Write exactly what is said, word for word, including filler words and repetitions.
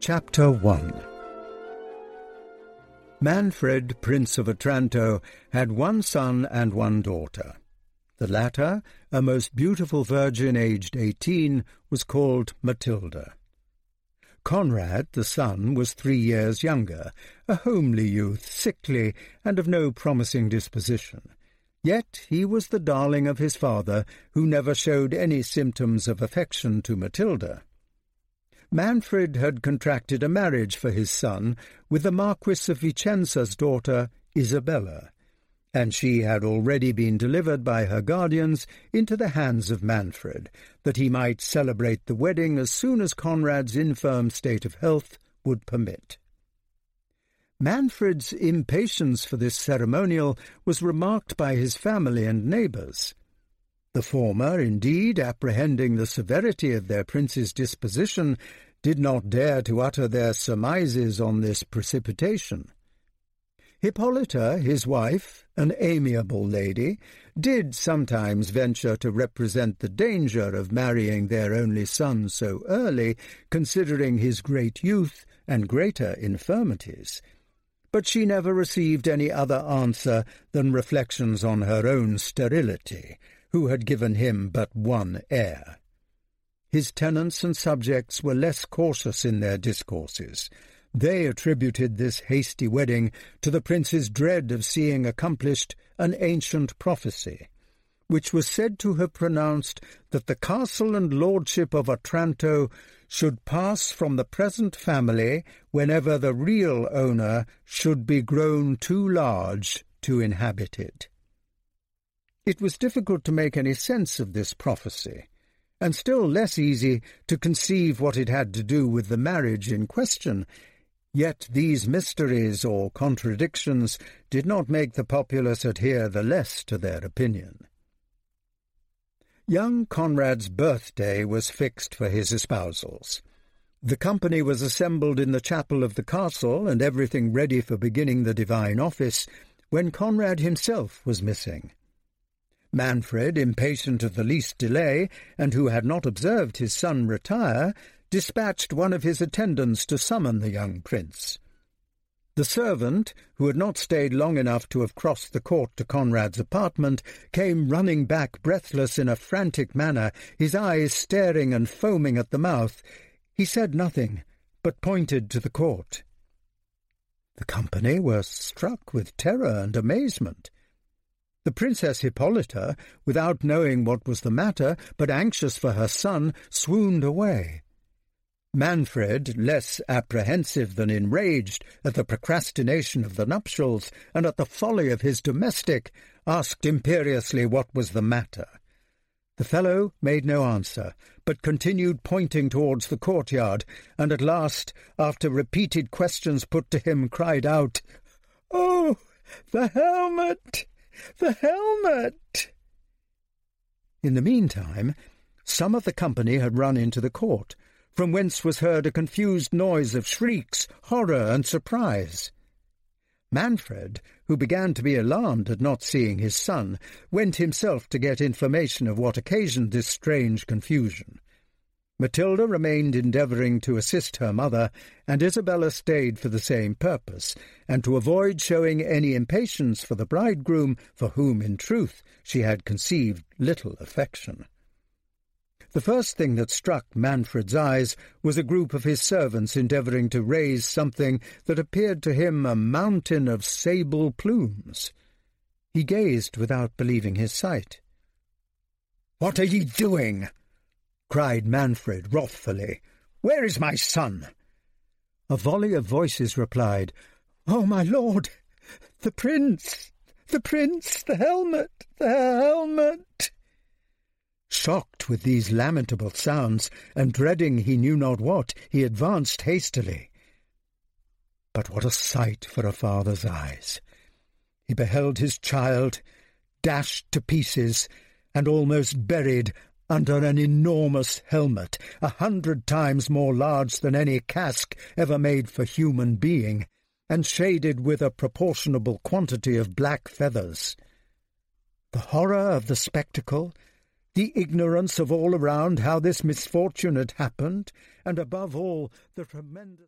Chapter one. Manfred, Prince of Otranto, had one son and one daughter. The latter, a most beautiful virgin aged eighteen, was called Matilda. Conrad, the son, was three years younger, a homely youth, sickly, and of no promising disposition. Yet he was the darling of his father, who never showed any symptoms of affection to Matilda. Manfred had contracted a marriage for his son with the Marquis of Vicenza's daughter, Isabella, and she had already been delivered by her guardians into the hands of Manfred, that he might celebrate the wedding as soon as Conrad's infirm state of health would permit. Manfred's impatience for this ceremonial was remarked by his family and neighbours. The former, indeed, apprehending the severity of their prince's disposition, did not dare to utter their surmises on this precipitation. Hippolyta, his wife, an amiable lady, did sometimes venture to represent the danger of marrying their only son so early, considering his great youth and greater infirmities. But she never received any other answer than reflections on her own sterility, who had given him but one heir. His tenants and subjects were less cautious in their discourses. They attributed this hasty wedding to the prince's dread of seeing accomplished an ancient prophecy, which was said to have pronounced that the castle and lordship of Otranto should pass from the present family whenever the real owner should be grown too large to inhabit it. It was difficult to make any sense of this prophecy, and still less easy to conceive what it had to do with the marriage in question. Yet these mysteries or contradictions did not make the populace adhere the less to their opinion. Young Conrad's birthday was fixed for his espousals. The company was assembled in the chapel of the castle, and everything ready for beginning the divine office, when Conrad himself was missing. Manfred, impatient of the least delay, and who had not observed his son retire, dispatched one of his attendants to summon the young prince. The servant, who had not stayed long enough to have crossed the court to Conrad's apartment, came running back breathless in a frantic manner, his eyes staring and foaming at the mouth. He said nothing, but pointed to the court. The company were struck with terror and amazement. The Princess Hippolyta, without knowing what was the matter, but anxious for her son, swooned away. Manfred, less apprehensive than enraged at the procrastination of the nuptials and at the folly of his domestic, asked imperiously what was the matter. The fellow made no answer, but continued pointing towards the courtyard, and at last, after repeated questions put to him, cried out, "Oh, the helmet! The helmet!" In the meantime, some of the company had run into the court, from whence was heard a confused noise of shrieks, horror, and surprise. Manfred, who began to be alarmed at not seeing his son, went himself to get information of what occasioned this strange confusion. Matilda remained endeavouring to assist her mother, and Isabella stayed for the same purpose, and to avoid showing any impatience for the bridegroom, for whom, in truth, she had conceived little affection. The first thing that struck Manfred's eyes was a group of his servants endeavouring to raise something that appeared to him a mountain of sable plumes. He gazed without believing his sight. "What are ye doing?" cried Manfred wrathfully. "Where is my son?" A volley of voices replied, "Oh, my lord, the prince, the prince, the helmet, the helmet." Shocked with these lamentable sounds, and dreading he knew not what, he advanced hastily. But what a sight for a father's eyes! He beheld his child dashed to pieces, and almost buried under an enormous helmet, a hundred times more large than any casque ever made for human being, and shaded with a proportionable quantity of black feathers. The horror of the spectacle, the ignorance of all around how this misfortune had happened, and above all, the tremendous